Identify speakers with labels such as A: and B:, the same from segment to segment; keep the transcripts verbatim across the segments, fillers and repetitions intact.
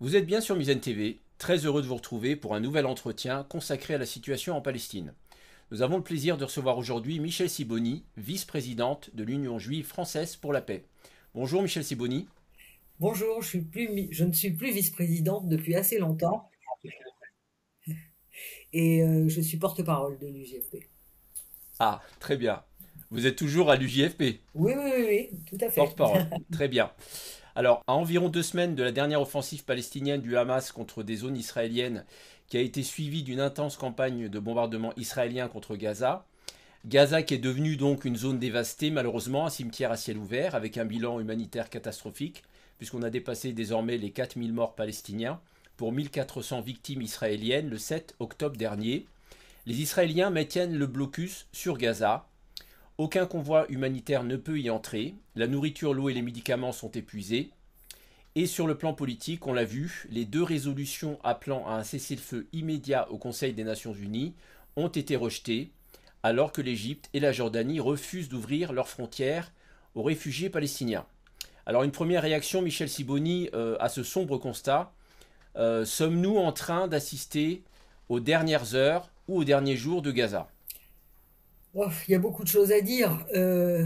A: Vous êtes bien sur Mizzen T V, très heureux de vous retrouver pour un nouvel entretien consacré à la situation en Palestine. Nous avons le plaisir de recevoir aujourd'hui Michèle Sibony, vice-présidente de l'Union juive française pour la paix. Bonjour Michèle Sibony.
B: Bonjour, je, suis plus, je ne suis plus vice-présidente depuis assez longtemps et euh, je suis porte-parole de l'U J F P.
A: Ah, très bien. Vous êtes toujours à l'U J F P,
B: Oui, oui, oui, oui, tout à fait.
A: porte-parole. Très bien. Alors, à environ deux semaines de la dernière offensive palestinienne du Hamas contre des zones israéliennes, qui a été suivie d'une intense campagne de bombardement israélien contre Gaza, Gaza qui est devenue donc une zone dévastée, malheureusement, un cimetière à ciel ouvert, avec un bilan humanitaire catastrophique, puisqu'on a dépassé désormais les quatre mille morts palestiniens, pour mille quatre cents victimes israéliennes le sept octobre dernier. Les Israéliens maintiennent le blocus sur Gaza. Aucun convoi humanitaire ne peut y entrer. La nourriture, l'eau et les médicaments sont épuisés. Et sur le plan politique, on l'a vu, les deux résolutions appelant à un cessez-le-feu immédiat au Conseil des Nations Unies ont été rejetées, alors que l'Égypte et la Jordanie refusent d'ouvrir leurs frontières aux réfugiés palestiniens. Alors une première réaction, Michèle Sibony, euh, à ce sombre constat. Euh, sommes-nous en train d'assister aux dernières heures ou aux derniers jours de Gaza?
B: Oh, il y a beaucoup de choses à dire. Euh,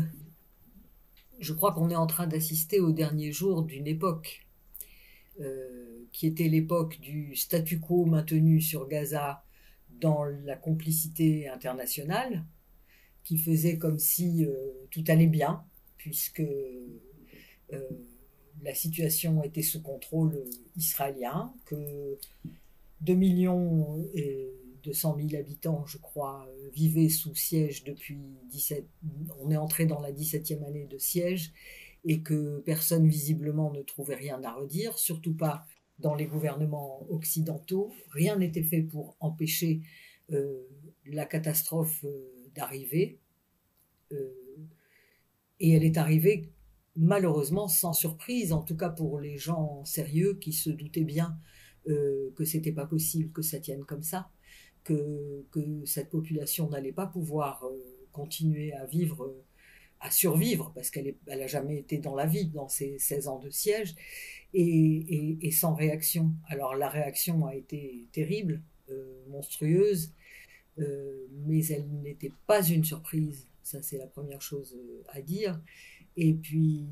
B: je crois qu'on est en train d'assister aux derniers jours d'une époque euh, qui était l'époque du statu quo maintenu sur Gaza dans la complicité internationale, qui faisait comme si euh, tout allait bien, puisque euh, la situation était sous contrôle israélien, que deux millions et deux cent mille habitants, je crois, vivaient sous siège depuis dix-sept. On est entré dans la dix-septième année de siège et que personne visiblement ne trouvait rien à redire, surtout pas dans les gouvernements occidentaux. Rien n'était fait pour empêcher euh, la catastrophe euh, d'arriver. Euh, et elle est arrivée malheureusement sans surprise, en tout cas pour les gens sérieux qui se doutaient bien euh, que c'était pas possible que ça tienne comme ça, que, que cette population n'allait pas pouvoir euh, continuer à vivre, euh, à survivre, parce qu'elle est, elle a jamais été dans la vie dans ces seize ans de siège, et, et, et sans réaction. Alors la réaction a été terrible, euh, monstrueuse, euh, mais elle n'était pas une surprise. Ça, c'est la première chose euh, à dire. Et puis,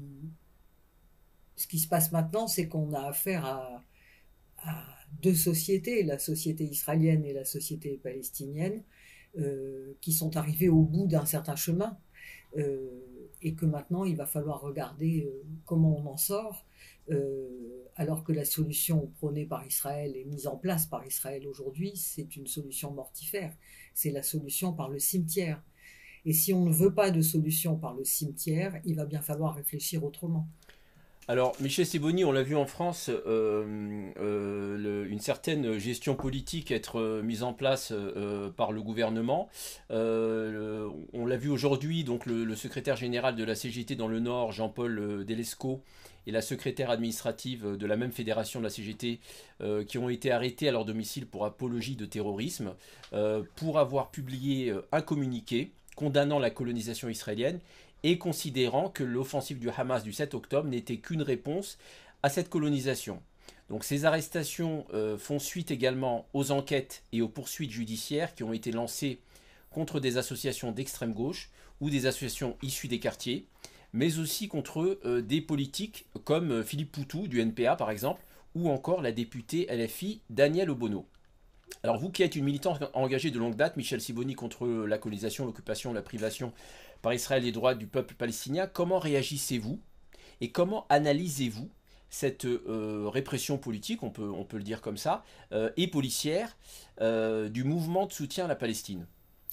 B: ce qui se passe maintenant, c'est qu'on a affaire à, à deux sociétés, la société israélienne et la société palestinienne, euh, qui sont arrivées au bout d'un certain chemin, euh, et que maintenant il va falloir regarder euh, comment on en sort, euh, alors que la solution prônée par Israël et mise en place par Israël aujourd'hui, c'est une solution mortifère, c'est la solution par le cimetière. Et si on ne veut pas de solution par le cimetière, il va bien falloir réfléchir autrement.
A: Alors, Michel Sibony, on l'a vu en France, euh, euh, le- une certaine gestion politique être euh, mise en place euh, par le gouvernement. Euh, le- on l'a vu aujourd'hui, donc le, le secrétaire général de la C G T dans le Nord, Jean-Paul euh, Delesco, et la secrétaire administrative de la même fédération de la C G T, euh, qui ont été arrêtés à leur domicile pour apologie de terrorisme, euh, pour avoir publié euh, un communiqué condamnant la colonisation israélienne et considérant que l'offensive du Hamas du sept octobre n'était qu'une réponse à cette colonisation. Donc ces arrestations euh, font suite également aux enquêtes et aux poursuites judiciaires qui ont été lancées contre des associations d'extrême gauche ou des associations issues des quartiers, mais aussi contre euh, des politiques comme euh, Philippe Poutou du N P A par exemple, ou encore la députée L F I Danielle Obono. Alors vous qui êtes une militante engagée de longue date, Michèle Sibony, contre la colonisation, l'occupation, la privation par Israël des droits du peuple palestinien, comment réagissez-vous et comment analysez-vous cette euh, répression politique, on peut, on peut le dire comme ça, euh, et policière euh, du mouvement de soutien à la Palestine?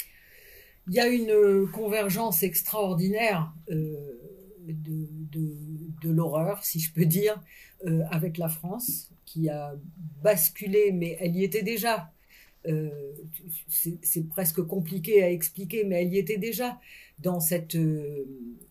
B: Il y a une convergence extraordinaire euh, de, de, de l'horreur, si je peux dire, euh, avec la France, qui a basculé, mais elle y était déjà. Euh, c'est presque compliqué à expliquer, mais elle y était déjà dans cette euh,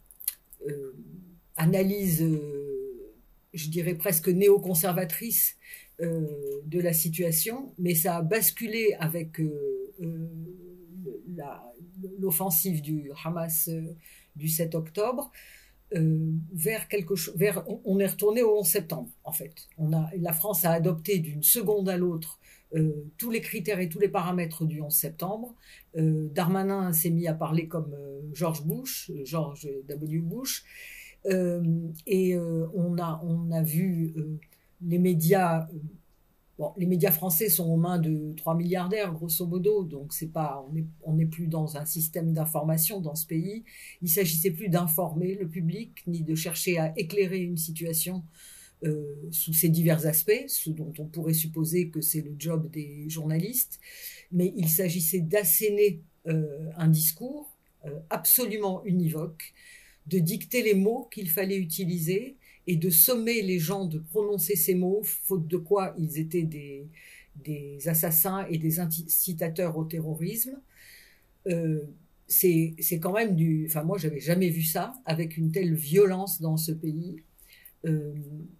B: euh, analyse, euh, je dirais presque néoconservatrice euh, de la situation, mais ça a basculé avec euh, euh, la- l'offensive du Hamas euh, du sept octobre, euh, vers quelque chose, vers, on, on est retourné au onze septembre, en fait. On a, la France a adopté d'une seconde à l'autre euh, tous les critères et tous les paramètres du onze septembre. Euh, Darmanin s'est mis à parler comme euh, George Bush, George W. Bush, euh, et euh, on a, on a vu euh, les médias. Euh, Bon, les médias français sont aux mains de trois milliardaires, grosso modo, donc c'est pas, on n'est on n'est plus dans un système d'information dans ce pays. Il s'agissait plus d'informer le public, ni de chercher à éclairer une situation euh, sous ses divers aspects, ce dont on pourrait supposer que c'est le job des journalistes, mais il s'agissait d'asséner euh, un discours euh, absolument univoque, de dicter les mots qu'il fallait utiliser, et de sommer les gens de prononcer ces mots, faute de quoi ils étaient des, des assassins et des incitateurs au terrorisme. Euh, c'est quand même du... Enfin, moi, j'avais jamais vu ça, avec une telle violence dans ce pays. Euh,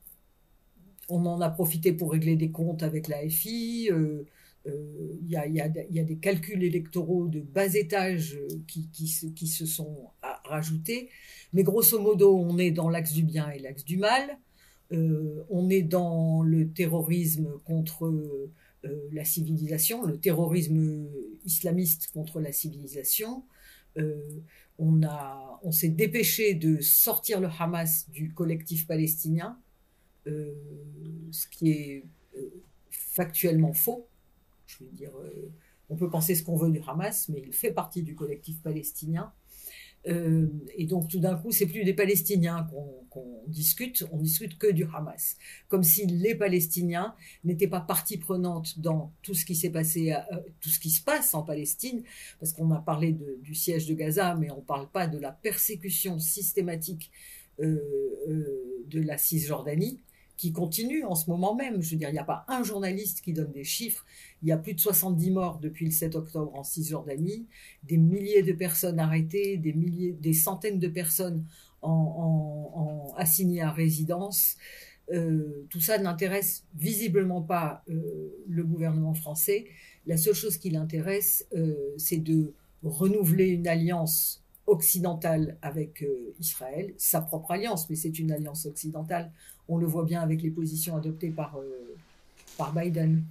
B: on en a profité pour régler des comptes avec la F I. Euh, euh, y a, y a, y a des calculs électoraux de bas étage qui, qui, qui se sont rajoutés. Mais grosso modo, on est dans l'axe du bien et l'axe du mal. Euh, on est dans le terrorisme contre euh, la civilisation, le terrorisme islamiste contre la civilisation. Euh, on a, on s'est dépêché de sortir le Hamas du collectif palestinien, euh, ce qui est euh, factuellement faux. Je veux dire, euh, on peut penser ce qu'on veut du Hamas, mais il fait partie du collectif palestinien. Euh, et donc tout d'un coup, c'est plus des Palestiniens qu'on qu'on discute, on discute que du Hamas, comme si les Palestiniens n'étaient pas partie prenante dans tout ce qui s'est passé, euh, tout ce qui se passe en Palestine, parce qu'on a parlé de, du siège de Gaza, mais on ne parle pas de la persécution systématique euh, euh, de la Cisjordanie, qui continue en ce moment même. Je veux dire, il n'y a pas un journaliste qui donne des chiffres. Il y a plus de soixante-dix morts depuis le sept octobre en Cisjordanie, des milliers de personnes arrêtées, des, milliers, des centaines de personnes en, en, en assignées à résidence. Euh, tout ça n'intéresse visiblement pas euh, le gouvernement français. La seule chose qui l'intéresse, euh, c'est de renouveler une alliance occidentale avec euh, Israël, sa propre alliance, mais c'est une alliance occidentale. On le voit bien avec les positions adoptées par, euh, par Biden.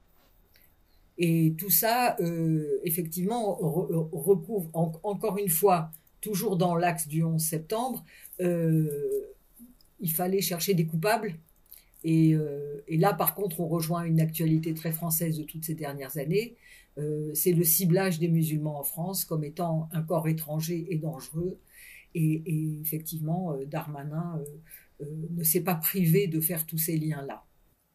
B: Et tout ça, euh, effectivement, re recouvre, en, encore une fois, toujours dans l'axe du onze septembre, euh, il fallait chercher des coupables. Et, euh, et là, par contre, on rejoint une actualité très française de toutes ces dernières années. Euh, c'est le ciblage des musulmans en France comme étant un corps étranger et dangereux. Et, et effectivement, euh, Darmanin euh, euh, ne s'est pas privé de faire tous ces liens-là.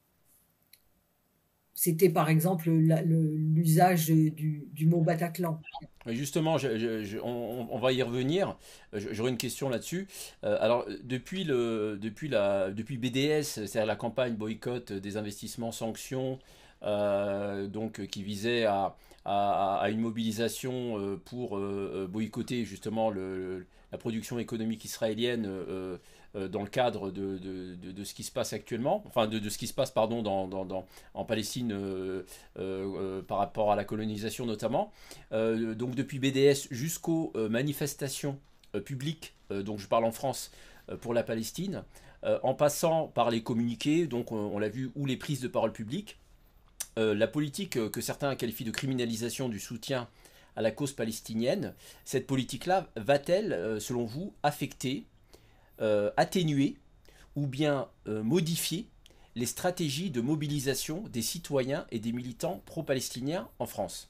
B: C'était par exemple l'usage du, du mot Bataclan.
A: Justement, je, je, je, on, on va y revenir. J'aurais une question là-dessus. Euh, alors, depuis, le, depuis, la, depuis B D S, c'est-à-dire la campagne boycott des investissements sanctions, euh, donc, qui visait à, à, à une mobilisation pour euh, boycotter justement le, la production économique israélienne euh, euh, dans le cadre de, de, de, de ce qui se passe actuellement, enfin de, de ce qui se passe pardon, dans, dans, dans, en Palestine euh, euh, par rapport à la colonisation notamment. Euh, donc depuis B D S jusqu'aux euh, manifestations euh, publiques, euh, donc je parle en France, euh, pour la Palestine, euh, en passant par les communiqués, donc on, on l'a vu, ou les prises de parole publiques, euh, la politique euh, que certains qualifient de criminalisation du soutien à la cause palestinienne, cette politique-là va-t-elle, euh, selon vous, affecter, euh, atténuer ou bien euh, modifier les stratégies de mobilisation des citoyens et des militants pro-palestiniens en France?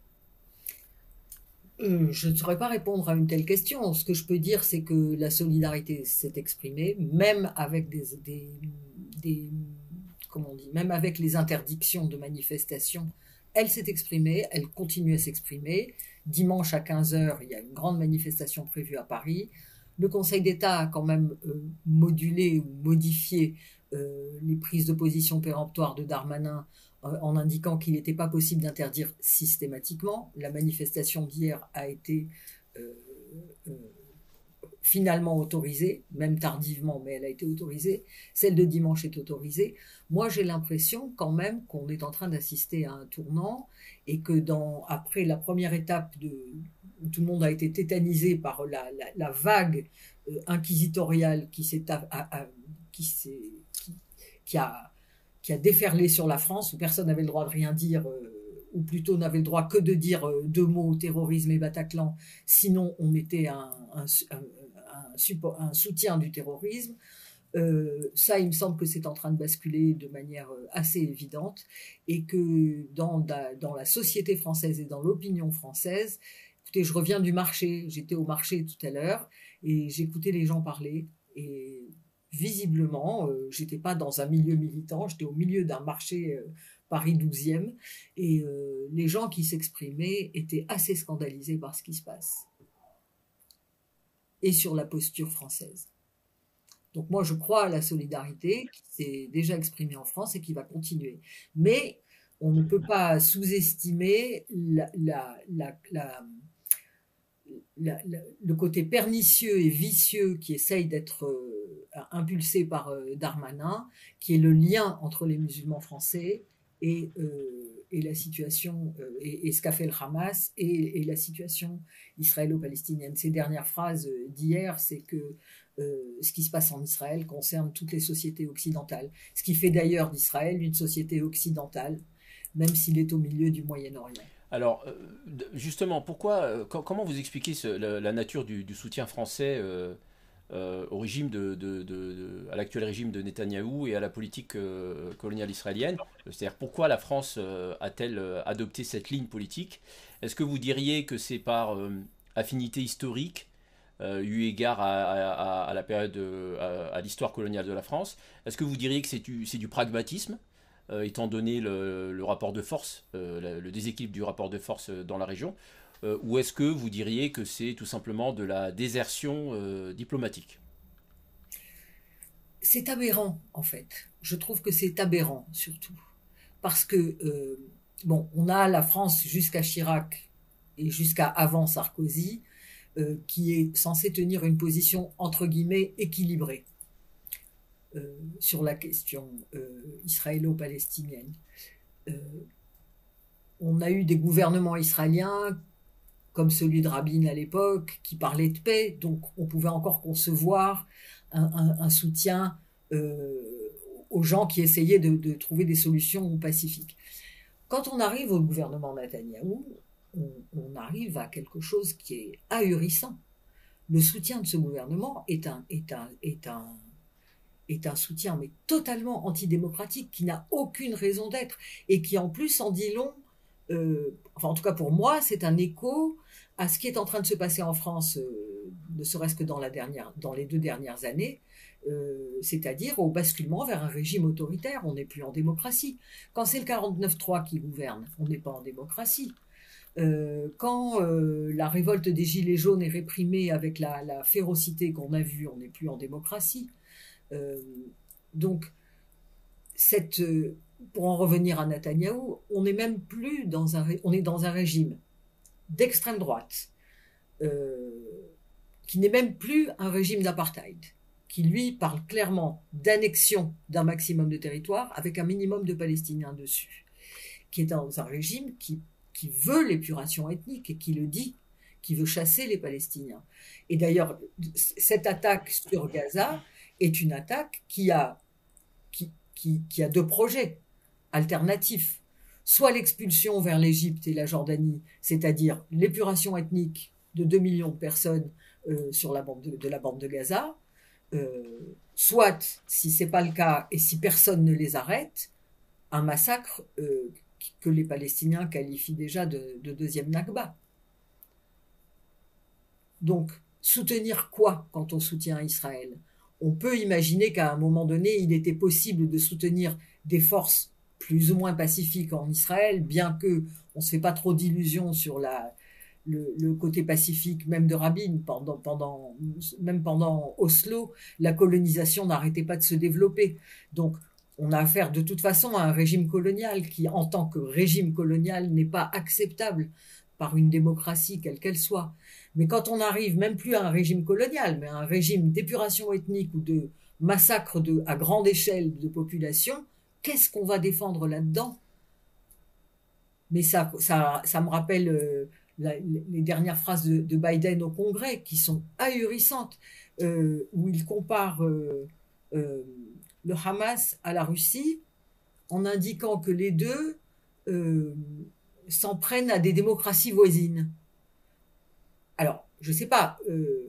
B: Euh, je ne saurais pas répondre à une telle question. Ce que je peux dire, c'est que la solidarité s'est exprimée, même avec des, des, des, comment on dit, même avec les interdictions de manifestation. Elle s'est exprimée, elle continue à s'exprimer. Dimanche à quinze heures, il y a une grande manifestation prévue à Paris. Le Conseil d'État a quand même euh, modulé ou modifié euh, les prises de position péremptoires de Darmanin euh, en indiquant qu'il n'était pas possible d'interdire systématiquement. La manifestation d'hier a été euh, euh, finalement autorisée, même tardivement, mais elle a été autorisée. Celle de dimanche est autorisée. Moi, j'ai l'impression quand même qu'on est en train d'assister à un tournant et que dans, après la première étape de, où tout le monde a été tétanisé par la, la, la vague euh, inquisitoriale qui s'est a- a- a- qui, s'est- qui, qui a, qui a déferlé sur la France, où personne n'avait le droit de rien dire, euh, ou plutôt n'avait le droit que de dire euh, deux mots, terrorisme et Bataclan, sinon on mettait un, un, un, un, support, un soutien du terrorisme. Euh, ça, il me semble que c'est en train de basculer de manière euh, assez évidente, et que dans la, dans la société française et dans l'opinion française, écoutez, je reviens du marché, j'étais au marché tout à l'heure, et j'écoutais les gens parler, et visiblement, euh, j'étais pas dans un milieu militant, j'étais au milieu d'un marché euh, Paris douzième, et euh, les gens qui s'exprimaient étaient assez scandalisés par ce qui se passe, et sur la posture française. Donc moi, je crois à la solidarité qui s'est déjà exprimée en France et qui va continuer. Mais on ne peut pas sous-estimer la, la, la, la, le côté pernicieux et vicieux qui essaye d'être euh, impulsé par euh, Darmanin, qui est le lien entre les musulmans français et, euh, et la situation, euh, et, et ce qu'a fait le Hamas, et, et la situation israélo-palestinienne. Ces dernières phrases d'hier, c'est que Euh, ce qui se passe en Israël concerne toutes les sociétés occidentales. Ce qui fait d'ailleurs d'Israël une société occidentale, même s'il est au milieu du Moyen-Orient.
A: Alors, euh, justement, pourquoi, euh, co- comment vous expliquez ce- la, la nature du, du soutien français euh, euh, au régime de, de- de- de- à l'actuel régime de Netanyahou et à la politique euh, coloniale israélienne? C'est-à-dire, pourquoi la France euh, a-t-elle euh, adopté cette ligne politique? Est-ce que vous diriez que c'est par euh, affinité historique, euh, eu égard à, à- à la période, euh, à, à l'histoire coloniale de la France? Est-ce que vous diriez que c'est du, c'est du pragmatisme, euh, étant donné le, le rapport de force, euh, le, le déséquilibre du rapport de force euh, dans la région? Euh, ou est-ce que vous diriez que c'est tout simplement de la désertion euh, diplomatique?
B: C'est aberrant, en fait. Je trouve que c'est aberrant, surtout. Parce que, euh, bon, on a la France jusqu'à Chirac et jusqu'à avant Sarkozy, euh, qui est censée tenir une position, entre guillemets, équilibrée euh, sur la question euh, israélo-palestinienne. Euh, on a eu des gouvernements israéliens, comme celui de Rabin à l'époque, qui parlait de paix, donc on pouvait encore concevoir un, un, un soutien euh, aux gens qui essayaient de, de trouver des solutions pacifiques. Quand on arrive au gouvernement Netanyahou, on, on arrive à quelque chose qui est ahurissant. Le soutien de ce gouvernement est un, est un, est un, est un soutien mais totalement antidémocratique, qui n'a aucune raison d'être, et qui en plus en dit long. Euh, enfin, en tout cas pour moi, c'est un écho à ce qui est en train de se passer en France, euh, ne serait-ce que dans, la dernière, dans les deux dernières années, euh, c'est-à-dire au basculement vers un régime autoritaire. On n'est plus en démocratie. Quand c'est le quarante-neuf trois qui gouverne, on n'est pas en démocratie. Euh, quand euh, la révolte des Gilets jaunes est réprimée avec la, la férocité qu'on a vue, on n'est plus en démocratie. Euh, donc, cette, euh, pour en revenir à Netanyahou, on n'est même plus dans un, on est dans un régime d'extrême droite, euh, qui n'est même plus un régime d'apartheid, qui lui parle clairement d'annexion d'un maximum de territoire avec un minimum de Palestiniens dessus, qui est dans un régime qui, qui veut l'épuration ethnique et qui le dit, qui veut chasser les Palestiniens. Et d'ailleurs, cette attaque sur Gaza est une attaque qui a, qui, qui, qui a deux projets alternatifs. Soit l'expulsion vers l'Égypte et la Jordanie, c'est-à-dire l'épuration ethnique de deux millions de personnes euh, sur la bande de, de la bande de Gaza, euh, soit, si ce n'est pas le cas et si personne ne les arrête, un massacre euh, que les Palestiniens qualifient déjà de, de deuxième Nakba. Donc, soutenir quoi quand on soutient Israël? On peut imaginer qu'à un moment donné, il était possible de soutenir des forces plus ou moins pacifiques en Israël, bien que on ne se fait pas trop d'illusions sur la, le, le côté pacifique même de Rabin. Pendant, pendant, même pendant Oslo, la colonisation n'arrêtait pas de se développer. Donc, on a affaire de toute façon à un régime colonial qui, en tant que régime colonial, n'est pas acceptable par une démocratie quelle qu'elle soit. Mais quand on arrive même plus à un régime colonial, mais à un régime d'épuration ethnique ou de massacre de, à grande échelle de population, qu'est-ce qu'on va défendre là-dedans? Mais ça, ça, ça me rappelle euh, la, les dernières phrases de, de Biden au Congrès qui sont ahurissantes, euh, où il compare euh, euh, le Hamas à la Russie en indiquant que les deux euh, s'en prennent à des démocraties voisines. Alors, je ne sais pas, euh,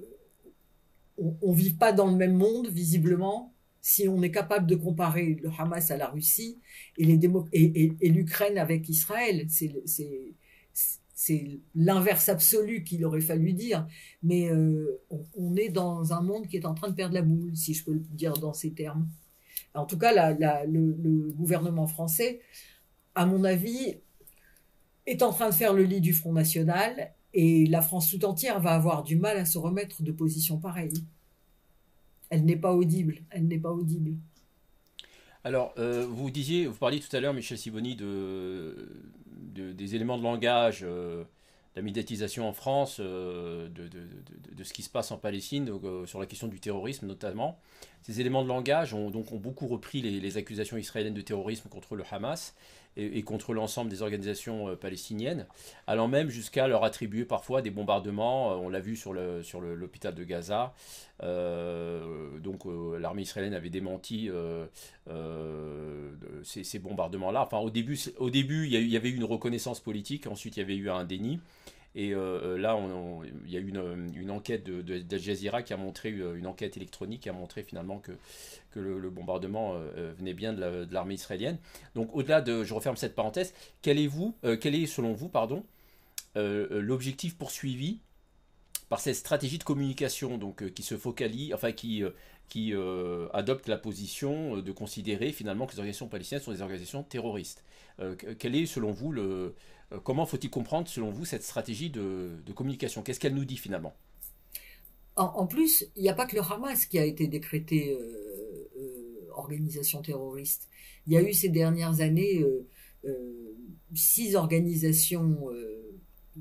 B: on ne vit pas dans le même monde, visiblement, si on est capable de comparer le Hamas à la Russie et, les démo- et, et, et l'Ukraine avec Israël. C'est, c'est, c'est l'inverse absolu qu'il aurait fallu dire. Mais euh, on, on est dans un monde qui est en train de perdre la boule, si je peux le dire dans ces termes. En tout cas, la, la, le, le gouvernement français, à mon avis, est en train de faire le lit du Front National et la France tout entière va avoir du mal à se remettre de position pareille. Elle n'est pas audible, elle n'est pas audible.
A: Alors, euh, vous disiez, vous parliez tout à l'heure, Michel Sibony, de, de- des éléments de langage, euh, de la médiatisation en France, euh, de, de- de- de ce qui se passe en Palestine, donc, euh, sur la question du terrorisme notamment. Ces éléments de langage ont, donc, ont beaucoup repris les, les accusations israéliennes de terrorisme contre le Hamas et, et contre l'ensemble des organisations euh, palestiniennes, allant même jusqu'à leur attribuer parfois des bombardements. Euh, on l'a vu sur le, sur le- l'hôpital de Gaza. Euh, donc euh, l'armée israélienne avait démenti euh, euh, ces, ces bombardements-là. Enfin, au début, au début il, y a eu- il y avait eu une reconnaissance politique, ensuite il y avait eu un déni. Et euh, là, on- on- il y a eu une, une enquête de, de- d'Al Jazeera qui a montré, euh, une enquête électronique qui a montré finalement que, que le, le bombardement euh, venait bien de, la- de l'armée israélienne. Donc au-delà de, je referme cette parenthèse, quel est, vous, euh, quel est selon vous, pardon, euh, l'objectif poursuivi par cette stratégie de communication donc, euh, qui se focalise, enfin qui, euh, qui euh, adopte la position euh, de considérer finalement que les organisations palestiniennes sont des organisations terroristes. Euh, quel est selon vous le, euh, comment faut-il comprendre selon vous cette stratégie de, de communication? Qu'est-ce qu'elle nous dit finalement?
B: En, en plus, il n'y a pas que le Hamas qui a été décrété euh, euh, organisation terroriste. Il y a eu ces dernières années euh, euh, six organisations euh,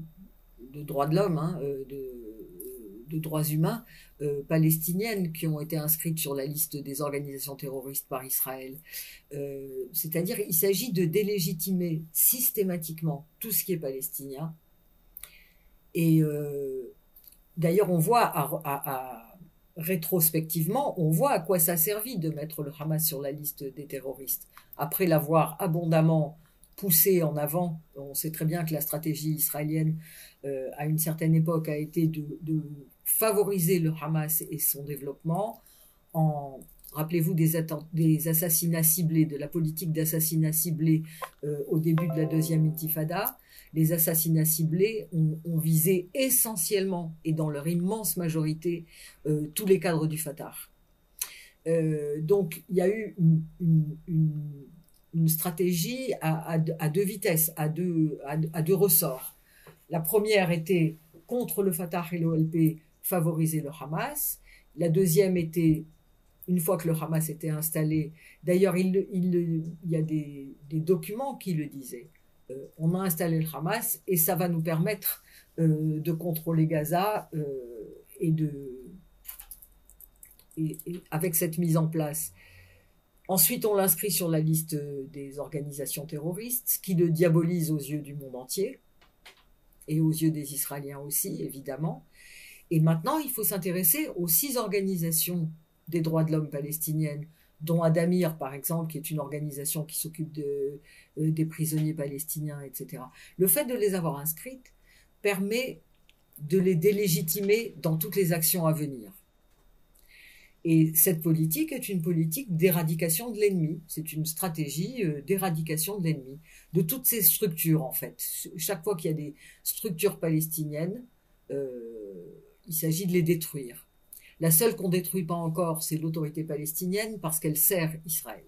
B: de droits de l'homme, hein, euh, de, de droits humains euh, palestiniennes qui ont été inscrites sur la liste des organisations terroristes par Israël. Euh, c'est-à-dire, il s'agit de délégitimer systématiquement tout ce qui est palestinien. Et euh, d'ailleurs, on voit à, à, à, rétrospectivement, on voit à quoi ça a servi de mettre le Hamas sur la liste des terroristes. Après l'avoir abondamment poussé en avant, on sait très bien que la stratégie israélienne, euh, à une certaine époque, a été de, de favoriser le Hamas et son développement en, rappelez-vous, des, des assassinats ciblés, de la politique d'assassinats ciblés euh, au début de la deuxième intifada. Les assassinats ciblés ont, ont visé essentiellement, et dans leur immense majorité, euh, tous les cadres du Fatah. Euh, donc, il y a eu une, une, une, une stratégie à, à, à, deux vitesses, à deux, à, à deux ressorts. La première était, contre le Fatah et l'O L P, favoriser le Hamas. La deuxième était, une fois que le Hamas était installé, d'ailleurs, il, il, il y a des, des documents qui le disaient, euh, on a installé le Hamas et ça va nous permettre euh, de contrôler Gaza euh, et de... Et, et avec cette mise en place. Ensuite, on l'inscrit sur la liste des organisations terroristes, ce qui le diabolise aux yeux du monde entier, et aux yeux des Israéliens aussi, évidemment. Et maintenant, il faut s'intéresser aux six organisations des droits de l'homme palestiniennes, dont Adamir, par exemple, qui est une organisation qui s'occupe de, euh, des prisonniers palestiniens, et cetera. Le fait de les avoir inscrites permet de les délégitimer dans toutes les actions à venir. Et cette politique est une politique d'éradication de l'ennemi. C'est une stratégie d'éradication de l'ennemi, de toutes ces structures en fait. Chaque fois qu'il y a des structures palestiniennes, euh, il s'agit de les détruire. La seule qu'on ne détruit pas encore, c'est l'autorité palestinienne parce qu'elle sert Israël.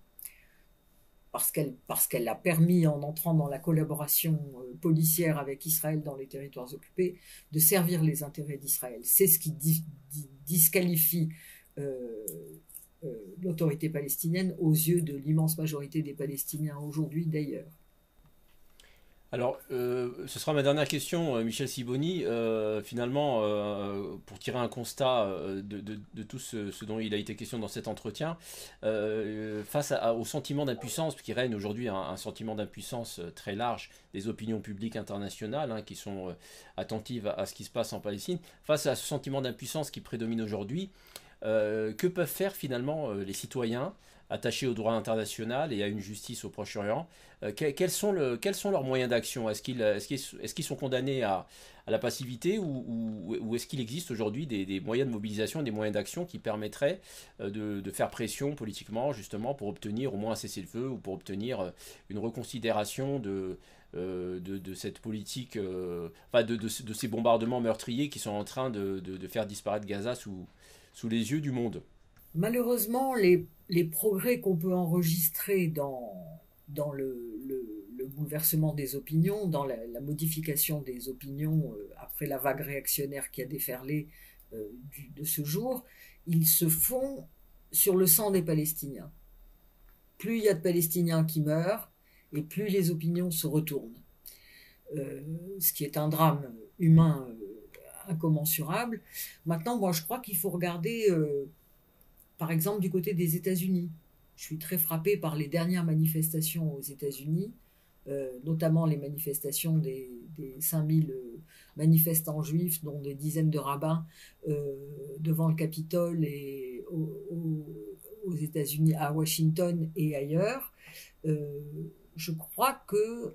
B: Parce qu'elle, parce qu'elle a permis, en entrant dans la collaboration euh, policière avec Israël dans les territoires occupés, de servir les intérêts d'Israël. C'est ce qui di- di- disqualifie Euh, euh, l'autorité palestinienne aux yeux de l'immense majorité des Palestiniens aujourd'hui d'ailleurs.
A: Alors, euh, ce sera ma dernière question, euh, Michel Sibony. Euh, finalement, euh, pour tirer un constat euh, de, de- de tout ce, ce dont il a été question dans cet entretien, euh, face à- au sentiment d'impuissance qui règne aujourd'hui, un, un sentiment d'impuissance euh, très large des opinions publiques internationales, hein, qui sont euh, attentives à, à ce qui se passe en Palestine, face à ce sentiment d'impuissance qui prédomine aujourd'hui, euh, que peuvent faire finalement euh, les citoyens attachés au droit international et à une justice au Proche-Orient? Euh, que- quels sont le- quels sont leurs moyens d'action? Est-ce qu'ils est-ce qu'ils, est-ce qu'ils sont condamnés à, à la passivité, ou, ou- ou est-ce qu'il existe aujourd'hui des, des moyens de mobilisation, des moyens d'action qui permettraient euh, de, de faire pression politiquement, justement, pour obtenir au moins un cessez-le-feu, ou pour obtenir euh, une reconsidération de, euh, de, de cette politique, euh, enfin de, de, de ces bombardements meurtriers qui sont en train de, de- de faire disparaître Gaza sous, sous les yeux du monde?
B: Malheureusement, les, les progrès qu'on peut enregistrer dans, dans le, le- le bouleversement des opinions, dans la, la modification des opinions euh, après la vague réactionnaire qui a déferlé euh, du- de ce jour, ils se font sur le sang des Palestiniens. Plus il y a de Palestiniens qui meurent, et plus les opinions se retournent. Euh, ce qui est un drame humain euh, incommensurable. Maintenant, moi, je crois qu'il faut regarder, euh, par exemple, du côté des États-Unis. Je suis très frappée par les dernières manifestations aux États-Unis, euh, notamment les manifestations des, des cinq mille euh, manifestants juifs, dont des dizaines de rabbins, euh, devant le Capitole et au- au- aux États-Unis, à Washington et ailleurs. Euh, je crois que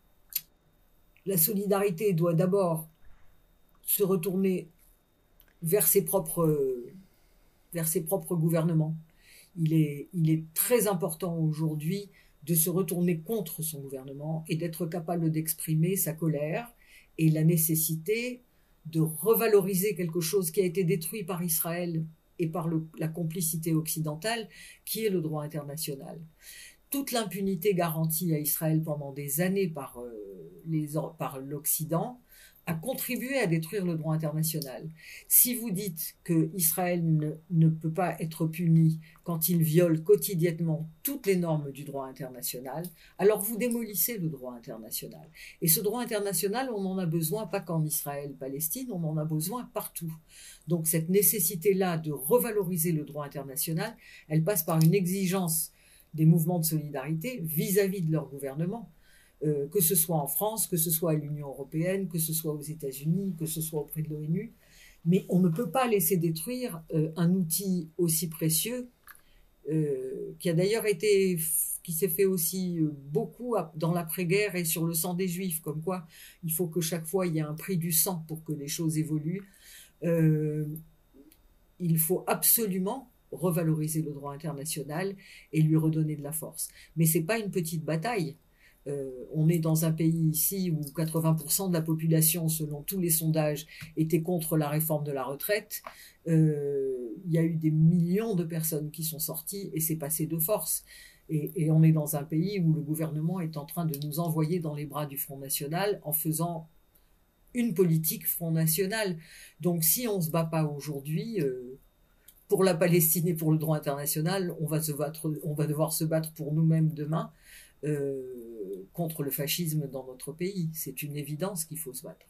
B: la solidarité doit d'abord se retourner vers ses propres, vers ses propres gouvernements. Il est, il est très important aujourd'hui de se retourner contre son gouvernement et d'être capable d'exprimer sa colère et la nécessité de revaloriser quelque chose qui a été détruit par Israël et par le, la complicité occidentale, qui est le droit international. Toute l'impunité garantie à Israël pendant des années par, euh, les, par l'Occident a contribué à détruire le droit international. Si vous dites que Israël ne, ne peut pas être puni quand il viole quotidiennement toutes les normes du droit international, alors vous démolissez le droit international. Et ce droit international, on en a besoin pas qu'en Israël-Palestine, on en a besoin partout. Donc cette nécessité-là de revaloriser le droit international, elle passe par une exigence des mouvements de solidarité vis-à-vis de leur gouvernement, euh, que ce soit en France, que ce soit à l'Union européenne, que ce soit aux États-Unis, que ce soit auprès de l'ONU. Mais on ne peut pas laisser détruire euh, un outil aussi précieux, euh, qui a d'ailleurs été, qui s'est fait aussi euh, beaucoup dans l'après-guerre et sur le sang des Juifs, comme quoi il faut que chaque fois il y ait un prix du sang pour que les choses évoluent. Euh, il faut absolument revaloriser le droit international et lui redonner de la force. Mais ce n'est pas une petite bataille. Euh, on est dans un pays ici où quatre-vingts pour cent de la population, selon tous les sondages, était contre la réforme de la retraite. Euh, il y a eu des millions de personnes qui sont sorties et c'est passé de force. Et, et on est dans un pays où le gouvernement est en train de nous envoyer dans les bras du Front National en faisant une politique Front National. Donc si on ne se bat pas aujourd'hui euh, pour la Palestine et pour le droit international, on va, se battre, on va devoir se battre pour nous-mêmes demain euh, contre le fascisme dans notre pays. C'est une évidence qu'il faut se battre.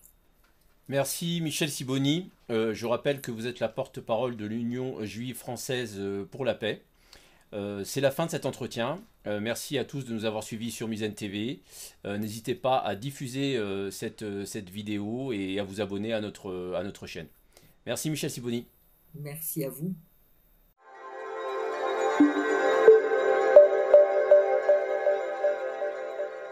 A: Merci Michel Sibony. Euh, je rappelle que vous êtes la porte-parole de l'Union juive française euh, pour la paix. Euh, c'est la fin de cet entretien. Euh, merci à tous de nous avoir suivis sur Mizzen T V. Euh, n'hésitez pas à diffuser euh, cette, euh, cette vidéo et à vous abonner à notre, à notre chaîne. Merci Michel Sibony.
B: Merci à vous.